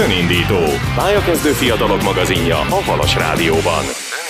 Önindító. Pályakezdő fiatalok magazinja a Halas Rádióban.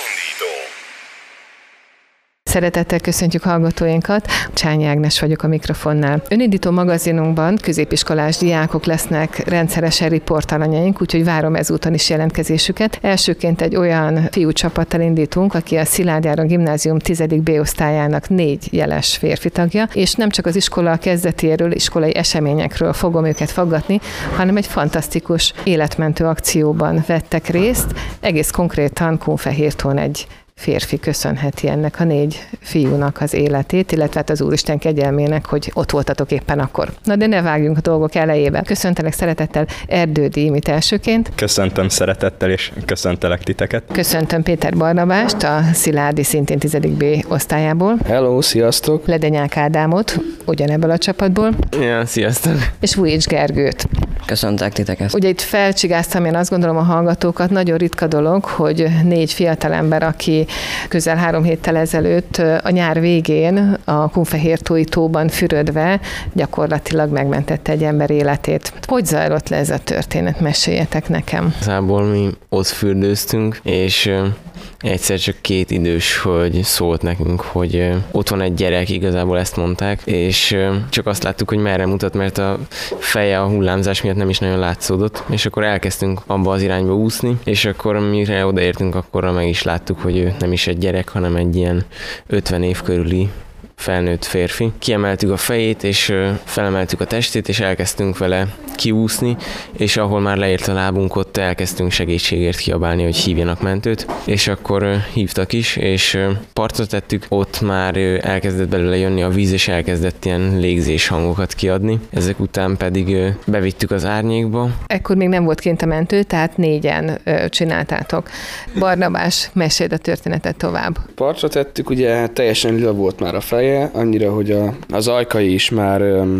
Szeretettel köszöntjük hallgatóinkat, Csányi Ágnes vagyok a mikrofonnál. Önindító magazinunkban középiskolás diákok lesznek rendszeresen riportalanyaink, úgyhogy várom ezúton is jelentkezésüket. Elsőként egy olyan fiúcsapattal indítunk, aki a Szilády Áron Gimnázium 10. B osztályának 4 jeles férfi tagja, és nem csak az iskola kezdetéről, iskolai eseményekről fogom őket faggatni, hanem egy fantasztikus életmentő akcióban vettek részt, egész konkrétan Kunfehértón egy férfi köszönheti ennek a 4 fiúnak az életét, illetve hát az Úristen kegyelmének, hogy ott voltatok éppen akkor. Na de ne vágjunk a dolgok elejébe. Köszöntelek szeretettel Erdődy Imit elsőként. Köszöntöm szeretettel, és köszöntelek titeket. Köszöntöm Péter Barnabást, a Szilády szintén 10. B osztályából. Hello, sziasztok! Ledenyák Ádámot, ugyanebből a csapatból. Ja, sziasztok! És Vujics Gergőt. Köszöntek titeket. Ugye itt felcsigáztam én azt gondolom a hallgatókat, nagyon ritka dolog, hogy 4 fiatalember, aki közel 3 héttel ezelőtt a nyár végén a Kunfehértói tóban fürödve gyakorlatilag megmentette egy ember életét. Hogy zajlott le ez a történet? Meséljetek nekem. Igazából mi ott fürdőztünk, és egyszer csak 2 idős hogy szólt nekünk, hogy ott van egy gyerek, igazából ezt mondták, és csak azt láttuk, hogy merre mutat, mert a feje a hullámzás miatt nem is nagyon látszódott, és akkor elkezdtünk abba az irányba úszni, és akkor mire odaértünk, akkorra meg is láttuk, hogy ő nem is egy gyerek, hanem egy ilyen 50 év körüli felnőtt férfi. Kiemeltük a fejét, és felemeltük a testét, és elkezdtünk vele kiúszni, és ahol már leért a lábunk, ott elkezdtünk segítségért kiabálni, hogy hívjanak mentőt, és akkor hívtak is, és partra tettük, ott már elkezdett belőle jönni a víz, és elkezdett ilyen légzés hangokat kiadni. Ezek után pedig bevittük az árnyékba. Ekkor még nem volt kint a mentő, tehát 4-en csináltátok. Barnabás, meséld a történetet tovább. Partra tettük, ugye teljesen lila volt már a feje, annyira, hogy az ajkai is már,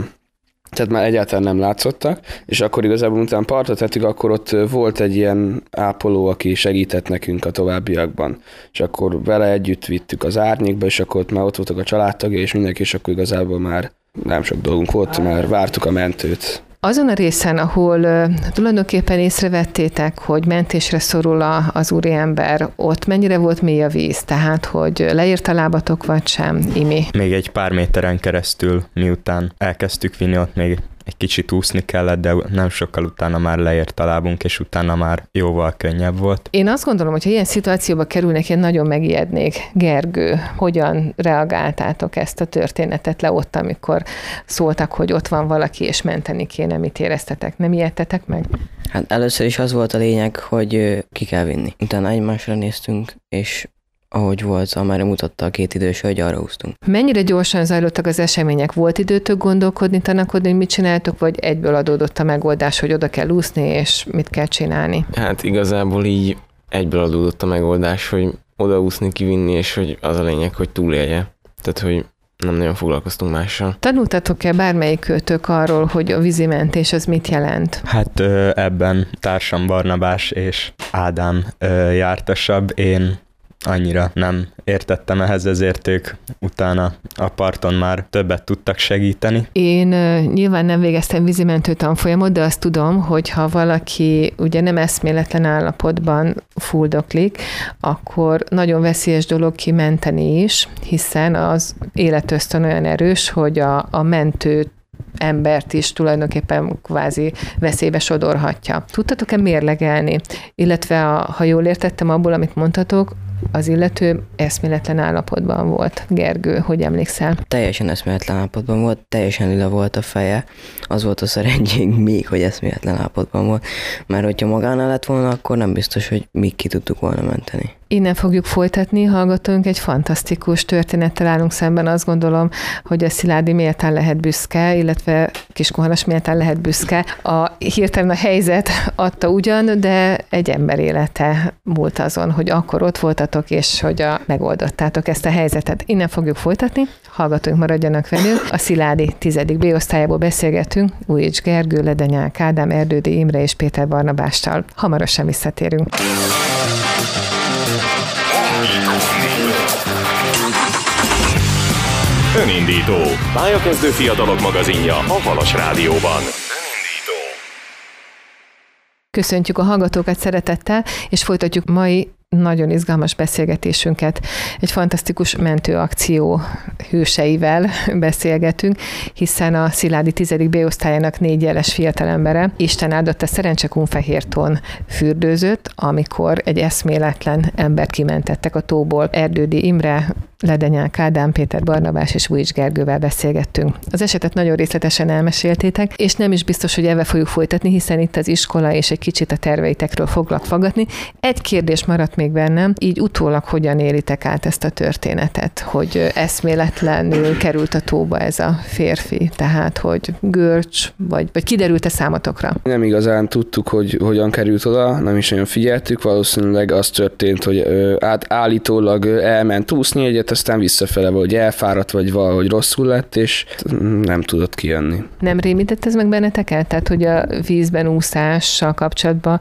tehát már egyáltalán nem látszottak, és akkor igazából utána partra tettük, akkor ott volt egy ilyen ápoló, aki segített nekünk a továbbiakban, és akkor vele együtt vittük az árnyékba, és akkor ott már ott voltak a családtagja, és mindenki, és akkor igazából már nem sok dolgunk volt, már vártuk a mentőt. Azon a részen, ahol tulajdonképpen észrevettétek, hogy mentésre szorul az úriember, ott mennyire volt mély a víz? Tehát, hogy leírt a lábatok, vagy sem, Imi? Még egy pár méteren keresztül, miután elkezdtük vinni, ott még egy kicsit úszni kellett, de nem sokkal utána már leért a lábunk, és utána már jóval könnyebb volt. Én azt gondolom, hogy ha ilyen szituációba kerülnek, én nagyon megijednék. Gergő, hogyan reagáltátok ezt a történetet le ott, amikor szóltak, hogy ott van valaki, és menteni kéne, mit éreztetek? Nem ijedtetek meg? Hát először is az volt a lényeg, hogy ki kell vinni. Utána egymásra néztünk, és ahogy volt, amerre mutatta a 2 idős hölgy, arra úsztunk. Mennyire gyorsan zajlottak az események? Volt időtök gondolkodni, tanakodni, hogy mit csináltok, vagy egyből adódott a megoldás, hogy oda kell úszni, és mit kell csinálni? Hát igazából így egyből adódott a megoldás, hogy odaúszni, kivinni, és hogy az a lényeg, hogy túlélje. Tehát, hogy nem nagyon foglalkoztunk mással. Tanultatok-e bármelyikőtök arról, hogy a vízimentés az mit jelent? Hát ebben társam Barnabás és Ádám jártasabb, én annyira nem értettem ehhez, ezért ők utána a parton már többet tudtak segíteni. Én nyilván nem végeztem vízimentő tanfolyamot, de azt tudom, hogy ha valaki ugye nem eszméletlen állapotban fuldoklik, akkor nagyon veszélyes dolog kimenteni is, hiszen az életösztön olyan erős, hogy a mentő embert is tulajdonképpen kvázi veszélybe sodorhatja. Tudtatok-e mérlegelni? Illetve, ha jól értettem abból, amit mondtatok, az illető eszméletlen állapotban volt. Gergő, hogy emlékszel? Teljesen eszméletlen állapotban volt, teljesen lila volt a feje. Az volt a szerencsénk még, hogy eszméletlen állapotban volt. Mert hogyha magánál lett volna, akkor nem biztos, hogy még ki tudtuk volna menteni. Innen fogjuk folytatni, hallgatónk, egy fantasztikus történettel állunk szemben. Azt gondolom, hogy a Szilády méltán lehet büszke, illetve Kiskunhalas méltán lehet büszke. Hirtelen a helyzet adta ugyan, de egy ember élete múlt azon, hogy akkor ott voltatok, és hogy megoldottátok ezt a helyzetet. Innen fogjuk folytatni, hallgatóink maradjanak velünk. A Szilády 10. B osztályából beszélgetünk, Vujics Gergő, Ledenyák Ádám, Erdődy Imre és Péter Barnabással. Hamarosan visszatérünk. Önindító. Pályakezdő fiatalok magazinja a Halas Rádióban. Köszöntjük a hallgatókat szeretettel, és folytatjuk mai nagyon izgalmas beszélgetésünket. Egy fantasztikus mentőakció hőseivel beszélgetünk, hiszen a Sziládi 10. B-osztályának 4 éves fiatalembere Isten áldotta Szerencse-Kunfehérton fürdőzött, amikor egy eszméletlen embert kimentettek a tóból. Erdődi Imre, Ledenyák Ádám, Péter Barnabás és Vujics Gergővel beszélgettünk. Az esetet nagyon részletesen elmeséltétek, és nem is biztos, hogy ebben fogjuk folytatni, hiszen itt az iskola és egy kicsit a terveitekről foglak faggatni. Egy kérdés maradt még bennem, így utólag hogyan élitek át ezt a történetet, hogy eszméletlenül került a tóba ez a férfi, tehát hogy görcs, vagy kiderült-e számotokra? Nem igazán tudtuk, hogy hogyan került oda, nem is nagyon figyeltük, valószínűleg az történt, hogy állítólag elment úszni egyet, aztán visszafele vagy elfáradt, vagy valahogy rosszul lett, és nem tudott kijönni. Nem rémített ez meg benneteket? Tehát, hogy a vízben úszással kapcsolatban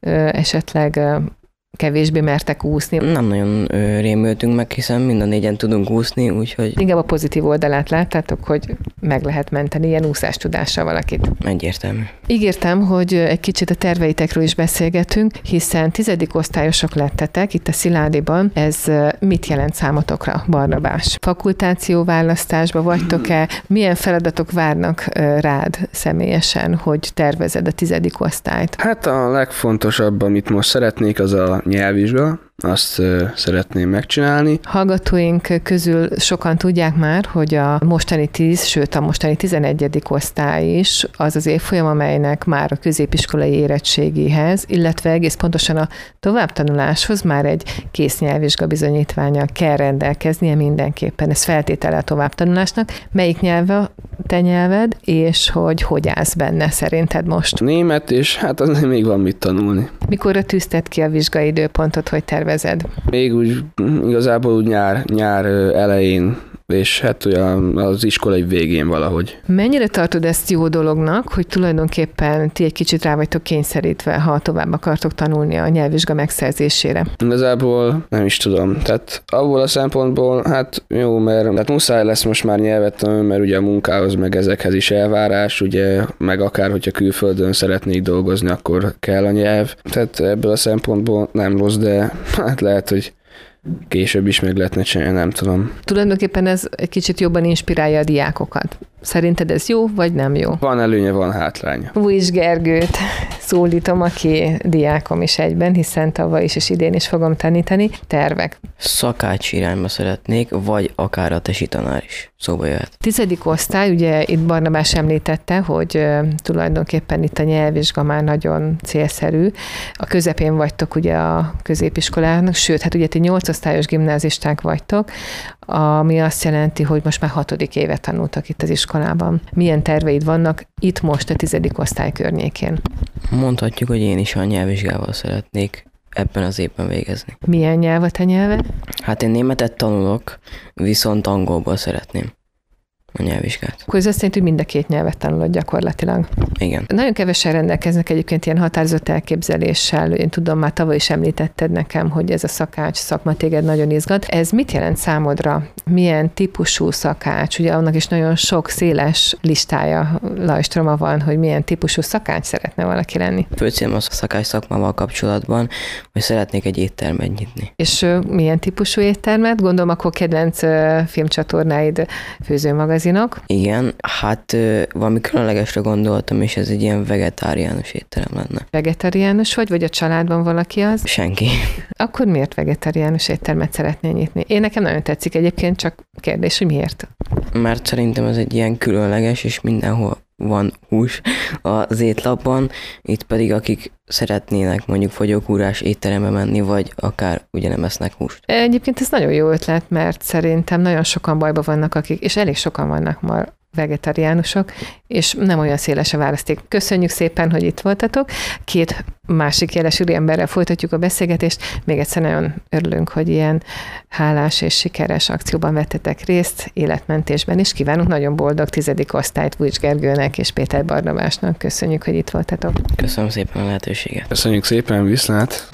esetleg kevésbé mertek úszni? Nem nagyon rémültünk meg, hiszen mind a 4-en tudunk úszni, úgyhogy... Inkább a pozitív oldalát láttátok, hogy meg lehet menteni ilyen úszástudással valakit. Egyértelmű. Ígértem, hogy egy kicsit a terveitekről is beszélgetünk, hiszen 10. osztályosok lettetek itt a Sziládiban. Ez mit jelent számotokra, Barnabás? Fakultációválasztásba vagytok-e? Milyen feladatok várnak rád személyesen, hogy tervezed a 10. osztályt? Hát a legfontosabb, amit most szeretnék, az a nyelvvizsga. Azt szeretném megcsinálni. Hallgatóink közül sokan tudják már, hogy a mostani 10, sőt a mostani 11. osztály is az az évfolyam, amelynek már a középiskolai érettségéhez, illetve egész pontosan a továbbtanuláshoz már egy kész nyelvvizsga bizonyítvánnyal kell rendelkeznie mindenképpen. Ez feltétele a továbbtanulásnak. Melyik nyelve te nyelved, és hogy állsz benne szerinted most? Német, és hát azért még van mit tanulni. Mikorra tűzted ki a vizsgai időpontot, hogy tervezed? Még úgy igazából úgy nyár elején, és hát olyan az iskolai végén valahogy. Mennyire tartod ezt jó dolognak, hogy tulajdonképpen ti egy kicsit rá vagytok kényszerítve, ha tovább akartok tanulni a nyelvvizsga megszerzésére? Igazából nem is tudom. Tehát abból a szempontból, hát jó, mert hát muszáj lesz most már nyelvet tanulni, mert ugye a munkához meg ezekhez is elvárás, ugye, meg akár, hogyha külföldön szeretnék dolgozni, akkor kell a nyelv. Tehát ebből a szempontból nem rossz, de hát lehet, hogy később is meg lehetne csinálni, nem tudom. Tulajdonképpen ez egy kicsit jobban inspirálja a diákokat. Szerinted ez jó, vagy nem jó? Van előnye, van hátránya. Vujics Gergőt szólítom, aki diákom is egyben, hiszen tavaly is és idén is fogom tanítani. Tervek. Szakács irányba szeretnék, vagy akár a tesi tanár is szóba jöhet. 10. osztály, ugye itt Barnabás említette, hogy tulajdonképpen itt a nyelvvizsga már nagyon célszerű. A közepén vagytok ugye a középiskolának, sőt, hát ugye ti 8 osztályos gimnázisták vagytok, ami azt jelenti, hogy most már 6. évet tanultak itt az iskolában. Milyen terveid vannak itt most a 10. osztály környékén? Mondhatjuk, hogy én is a nyelvvizsgával szeretnék ebben az évben végezni. Milyen nyelv a te nyelved? Hát én németet tanulok, viszont angolból szeretném a nyelvvizsgát. Akkor ez azt jelenti, hogy mind a 2 nyelvet tanulod gyakorlatilag. Igen. Nagyon kevesen rendelkeznek egyébként ilyen határozott elképzeléssel. Én tudom, már tavaly is említetted nekem, hogy ez a szakács szakma téged nagyon izgat. Ez mit jelent számodra? Milyen típusú szakács? Ugye annak is nagyon sok széles listája, lajstroma van, hogy milyen típusú szakács szeretne valaki lenni. Fő célom a szakács szakmával kapcsolatban, hogy szeretnék egy éttermet nyitni. És milyen típusú éttermet? Gondolom, akkor kedvenc filmcsatornáid, főzőmagazinok. Igen, hát valami különlegesre gondoltam, és ez egy ilyen vegetáriánus étterem lenne. Vegetáriánus vagy a családban valaki az? Senki. Akkor miért vegetáriánus éttermet szeretnél nyitni? Én nekem nagyon tetszik egyébként, csak kérdés, hogy miért? Mert szerintem ez egy ilyen különleges, és mindenhol van hús az étlapban, itt pedig akik szeretnének mondjuk fogyókúrás étterembe menni, vagy akár ugye nem esznek húst. Egyébként ez nagyon jó ötlet, mert szerintem nagyon sokan bajban vannak, akik, és elég sokan vannak ma vegetáriánusok, és nem olyan széles a választék. Köszönjük szépen, hogy itt voltatok. 2 másik jeles úriemberrel folytatjuk a beszélgetést. Még egyszer nagyon örülünk, hogy ilyen hálás és sikeres akcióban vettetek részt, életmentésben is. Kívánunk nagyon boldog 10. osztályt Vujics Gergőnek és Péter Barnabásnak. Köszönjük, hogy itt voltatok. Köszönöm szépen a lehetőséget. Köszönjük szépen, viszlát!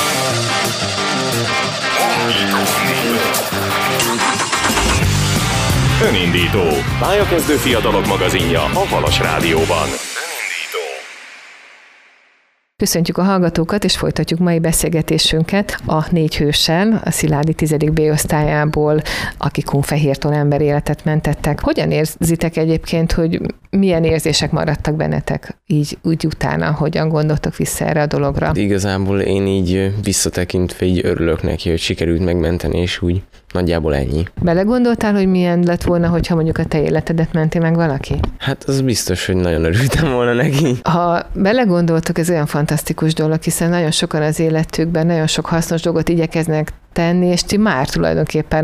Önindító. Pályakezdő fiatalok magazinja a Halas Rádióban. Köszöntjük a hallgatókat, és folytatjuk mai beszélgetésünket a 4 hőssel, a Sziládi 10. B-osztályából, akik Kunfehérton emberéletet mentettek. Hogyan érzitek egyébként, hogy milyen érzések maradtak bennetek így úgy utána, hogyan gondoltok vissza erre a dologra? Igazából én így visszatekintve így örülök neki, hogy sikerült megmenteni, és úgy nagyjából ennyi. Belegondoltál, hogy milyen lett volna, hogyha mondjuk a te életedet menti meg valaki? Hát az biztos, hogy nagyon örültem volna neki. Ha belegondoltok, ez olyan fantasztikus dolog, hiszen nagyon sokan az életükben nagyon sok hasznos dolgot igyekeznek tenni, és ti már tulajdonképpen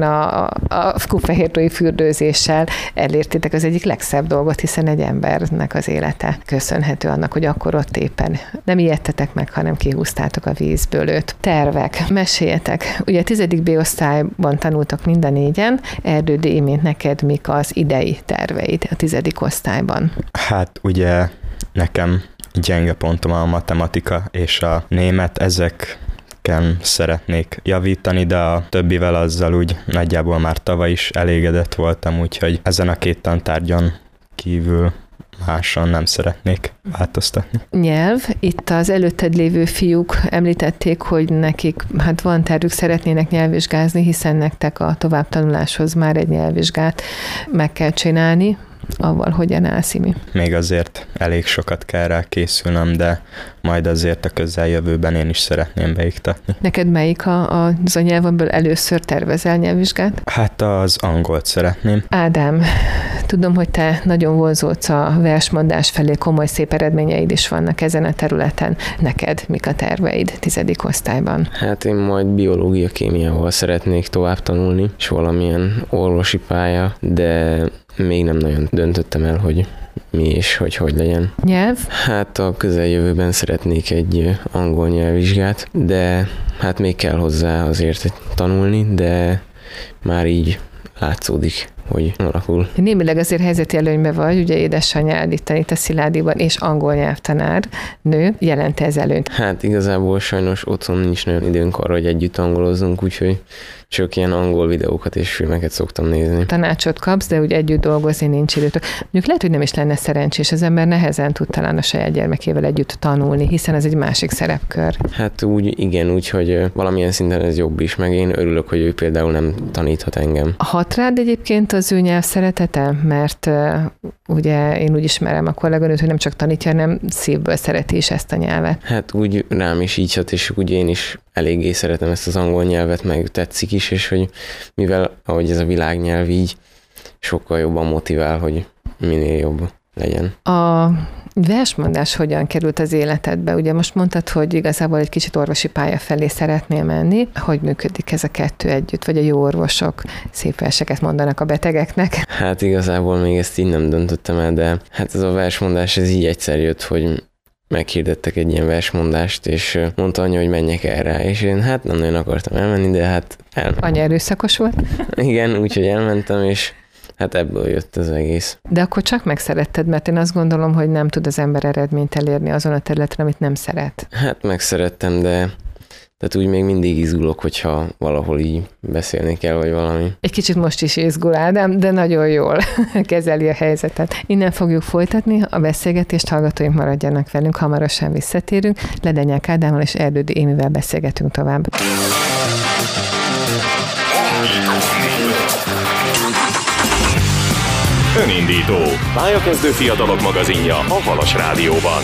a kunfehértói fürdőzéssel elértétek az egyik legszebb dolgot, hiszen egy embernek az élete köszönhető annak, hogy akkor ott éppen nem ijedtetek meg, hanem kihúztátok a vízből őt. Tervek, meséljetek. Ugye a 10. B-osztályban tanultak mind a 4-en. Erdődi, imént neked mik az idei terveid a 10. osztályban? Hát ugye nekem gyenge pontom a matematika és a német, ezeken szeretnék javítani, de a többivel azzal úgy nagyjából már tavaly is elégedett voltam, úgyhogy ezen a 2 tantárgyon kívül máson nem szeretnék változtatni. Nyelv. Itt az előtted lévő fiúk említették, hogy nekik van tervük, szeretnének nyelvvizsgázni, hiszen nektek a továbbtanuláshoz már egy nyelvvizsgát meg kell csinálni. Avval hogyan állsz, Imi? Még azért elég sokat kell rá készülnöm, de majd azért a közeljövőben én is szeretném beiktatni. Neked melyik az a nyelv, amiből először tervezel nyelvvizsgát? Hát az angolt szeretném. Ádám, tudom, hogy te nagyon vonzódsz a versmondás felé, komoly szép eredményeid is vannak ezen a területen. Neked mik a terveid 10. osztályban? Hát én majd biológia, kémiával szeretnék tovább tanulni, és valamilyen orvosi pálya, de még nem nagyon döntöttem el, hogy mi és hogy legyen. Nyelv? Hát a közeljövőben szeretnék egy angol nyelvvizsgát, de hát még kell hozzá azért tanulni, de már így látszódik, hogy alakul. Némileg azért helyzeti előnyben vagy, ugye édesanyád itt a Sziládiban, és angol nyelvtanár nő, jelent ez előnyt? Hát igazából sajnos otthon nincs nagyon időnk arra, hogy együtt angolozzunk, úgyhogy csak ilyen angol videókat és filmeket szoktam nézni. Tanácsot kapsz, de úgy együtt dolgozni nincs időtök. Mondjuk lehet, hogy nem is lenne szerencsés, az ember nehezen tud talán a saját gyermekével együtt tanulni, hiszen ez egy másik szerepkör. Hát úgy, hogy valamilyen szinten ez jobb is, meg én örülök, hogy ő például nem taníthat engem. Hat rád egyébként az ő nyelv szeretete? Mert ugye én úgy ismerem a kolléganőt, hogy nem csak tanítja, hanem szívből szereti is ezt a nyelvet. Hát úgy rám is így hat, és úgy én is eléggé szeretem ezt az angol nyelvet, meg tetszik is, és hogy mivel ahogy ez a világnyelv így sokkal jobban motivál, hogy minél jobb legyen. A versmondás hogyan került az életedbe? Ugye most mondtad, hogy igazából egy kicsit orvosi pálya felé szeretnél menni. Hogy működik ez a 2 együtt? Vagy a jó orvosok szép verseket mondanak a betegeknek? Hát igazából még ezt így nem döntöttem el, de hát ez a versmondás, ez így egyszer jött, hogy meghirdettek egy ilyen versmondást, és mondta anya, hogy menjek el rá, és én hát nem nagyon akartam elmenni, de hát elmentem. Anya erőszakos volt? Igen, úgyhogy elmentem, és hát ebből jött az egész. De akkor csak megszeretted, mert én azt gondolom, hogy nem tud az ember eredményt elérni azon a területen, amit nem szeret. Hát megszerettem, de tehát úgy még mindig izgulok, hogyha valahol így beszélni kell, vagy valami. Egy kicsit most is izgul Ádám, de nagyon jól kezeli a helyzetet. Innen fogjuk folytatni a beszélgetést, hallgatóink maradjanak velünk, hamarosan visszatérünk. Ledenyák Ádámmal és Erdődi Émivel beszélgetünk tovább. Önindító. Pályakezdő fiatalok magazinja a Halas Rádióban.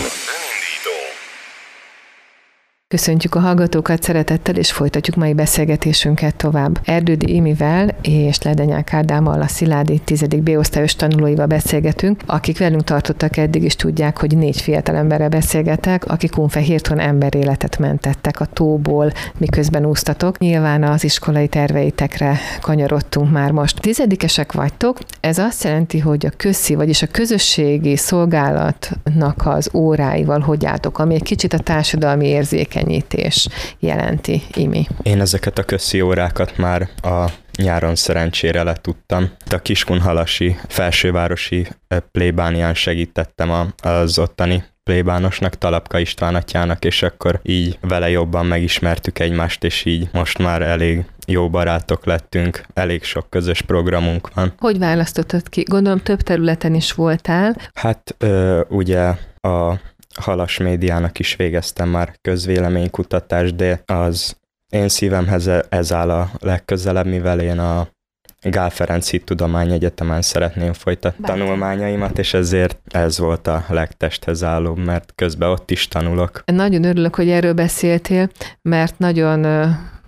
Köszöntjük a hallgatókat szeretettel, és folytatjuk mai beszélgetésünket tovább. Erdődi Imivel és Ledenyák Ádámmal, a Sziládi 10. B-osztályos tanulóival beszélgetünk, akik velünk tartottak eddig is tudják, hogy 4 fiatalemberrel beszélgetek, akik Kunfehérton emberéletet mentettek a tóból, miközben úsztatok. Nyilván az iskolai terveitekre kanyarodtunk már most. 10-esek vagytok, ez azt jelenti, hogy a közszi, vagyis a közösségi szolgálatnak az óráival hogy álltok, ami egy kicsit a társadalmi érzékenyítés jelenti, Imi. Én ezeket a közszi órákat már a nyáron szerencsére letudtam. A Kiskunhalasi felsővárosi plébánián segítettem az ottani plébánosnak, Talapka István atyának, és akkor így vele jobban megismertük egymást, és így most már elég jó barátok lettünk, elég sok közös programunk van. Hogy választottad ki? Gondolom több területen is voltál. Hát ugye a Halas Médiának is végeztem már közvéleménykutatást, de az én szívemhez ez áll a legközelebb, mivel én a Gál Ferenc Hittudományegyetemen szeretném folytatni tanulmányaimat, és ezért ez volt a legtesthez állóbb, mert közben ott is tanulok. Nagyon örülök, hogy erről beszéltél, mert nagyon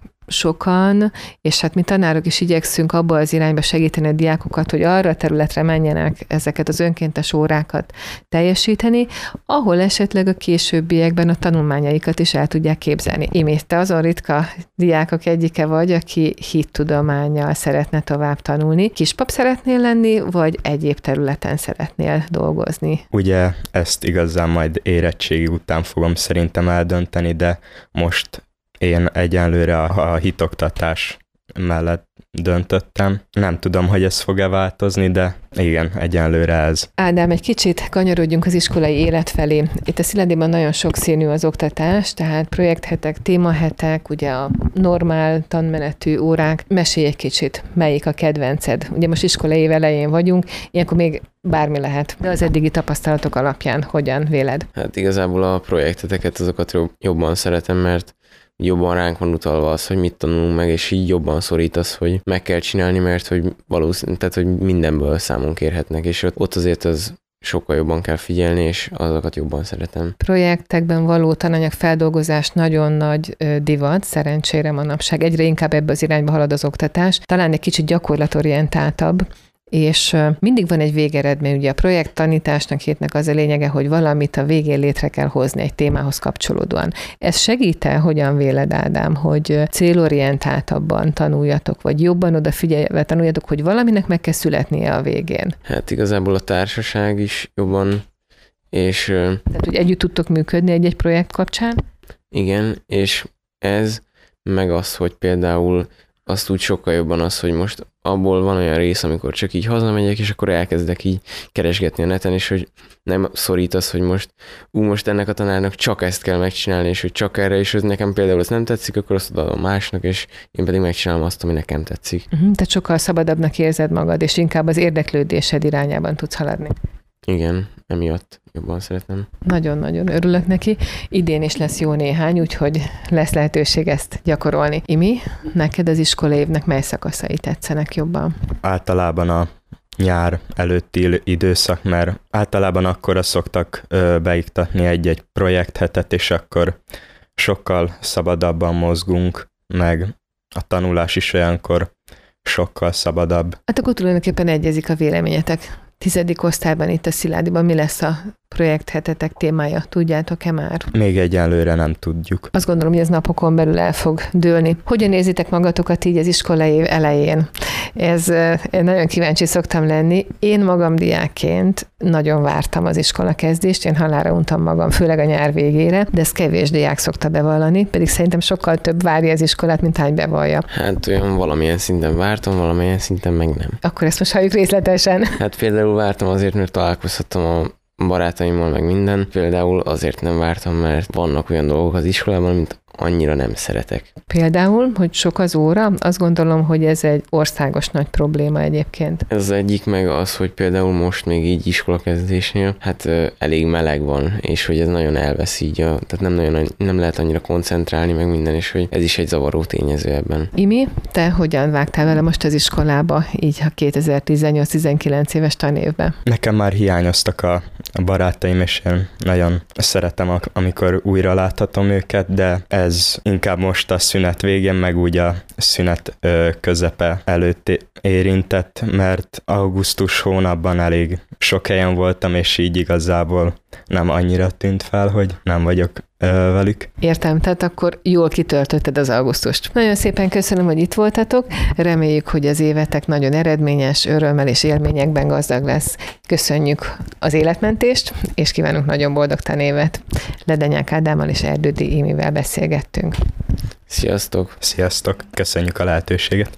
sokan, és hát mi tanárok is igyekszünk abba az irányba segíteni a diákokat, hogy arra a területre menjenek ezeket az önkéntes órákat teljesíteni, ahol esetleg a későbbiekben a tanulmányaikat is el tudják képzelni. Imi, te azon ritka diákok egyike vagy, aki hittudománnyal szeretne tovább tanulni. Kispap szeretnél lenni, vagy egyéb területen szeretnél dolgozni? Ugye ezt igazán majd érettségi után fogom szerintem eldönteni, de most én egyenlőre a hitoktatás mellett döntöttem. Nem tudom, hogy ez fog-e változni, de igen, egyenlőre ez. Ádám, egy kicsit kanyarodjunk az iskolai élet felé. Itt a Sziládiban nagyon sokszínű az oktatás, tehát projekthetek, témahetek, ugye a normál tanmenetű órák. Mesélj egy kicsit, melyik a kedvenced? Ugye most iskolai év elején vagyunk, ilyenkor még bármi lehet. De az eddigi tapasztalatok alapján hogyan véled? Hát igazából a projekteteket azokat jobban szeretem, mert jobban ránk van utalva az, hogy mit tanulunk meg, és így jobban szorítasz, hogy meg kell csinálni, mert hogy tehát, hogy mindenből számon kérhetnek, és ott azért az sokkal jobban kell figyelni, és azokat jobban szeretem. Projektekben való tananyag feldolgozás nagyon nagy divat, szerencsére manapság. Egyre inkább ebbe az irányba halad az oktatás. Talán egy kicsit gyakorlatorientáltabb, és mindig van egy végeredmény. Ugye a projekt tanításnak, hétnek az a lényege, hogy valamit a végén létre kell hozni egy témához kapcsolódóan. Ez segít-e, hogyan véled, Ádám, hogy célorientáltabban tanuljatok, vagy jobban odafigyelve tanuljatok, hogy valaminek meg kell születnie a végén? Hát igazából a társaság is jobban, és... Tehát, hogy együtt tudtok működni egy-egy projekt kapcsán? Igen, és ez, meg az, hogy például azt úgy sokkal jobban az, hogy most abból van olyan rész, amikor csak így hazamegyek, és akkor elkezdek így keresgetni a neten, és hogy nem szorítasz, hogy most ennek a tanárnak csak ezt kell megcsinálni, és hogy csak erre, és hogy nekem például ez nem tetszik, akkor azt adom másnak, és én pedig megcsinálom azt, ami nekem tetszik. Tehát sokkal szabadabbnak érzed magad, és inkább az érdeklődésed irányában tudsz haladni. Igen, emiatt jobban szeretem. Nagyon-nagyon örülök neki. Idén is lesz jó néhány, úgyhogy lesz lehetőség ezt gyakorolni. Imi, neked az iskola évnek mely szakaszai tetszenek jobban? Általában a nyár előtti időszak, mert általában akkorra szoktak beiktatni egy-egy projekthetet, és akkor sokkal szabadabban mozgunk, meg a tanulás is olyankor sokkal szabadabb. Hát akkor tulajdonképpen egyezik a véleményetek. 10. osztályban itt a Sziládiban mi lesz a projekthetetek témája? Tudjátok-e már? Még egyenlőre nem tudjuk. Azt gondolom, hogy ez napokon belül el fog dőlni. Hogyan érzitek magatokat így az iskolai év elején? Én nagyon kíváncsi szoktam lenni. Én magam diákként nagyon vártam az iskola kezdést, én halálra untam magam, főleg a nyár végére, de ezt kevés diák szokta bevallani, pedig szerintem sokkal több várja az iskolát, mint hány bevallja. Hát olyan valamilyen szinten vártam, valamilyen szinten meg nem. Akkor ezt most halljuk részletesen. Hát például vártam azért, mert találkozhattam a barátaimmal, meg minden. Például azért nem vártam, mert vannak olyan dolgok az iskolában, mint annyira nem szeretek. Például, hogy sok az óra, azt gondolom, hogy ez egy országos nagy probléma egyébként. Ez az egyik, meg az, hogy például most még így iskolakezdésnél, hát elég meleg van, és hogy ez nagyon elvesz így, tehát nem lehet annyira koncentrálni, meg minden, és hogy ez is egy zavaró tényező ebben. Imi, te hogyan vágtál vele most az iskolába, így a 2018-19 éves tanévben? Nekem már hiányoztak a barátaim, és én nagyon szeretem, amikor újra láthatom őket, de ez inkább most a szünet végén, meg úgy a szünet közepe előtt érintett, mert augusztus hónapban elég sok helyen voltam, és így igazából nem annyira tűnt fel, hogy nem vagyok velük. Értem, tehát akkor jól kitöltötted az augusztust. Nagyon szépen köszönöm, hogy itt voltatok. Reméljük, hogy az évetek nagyon eredményes, örömmel és élményekben gazdag lesz. Köszönjük az életmentést, és kívánunk nagyon boldog tanévet. Ledenyák Ádámmal és Erdődi Imivel beszélgettünk. Sziasztok! Sziasztok! Köszönjük a lehetőséget!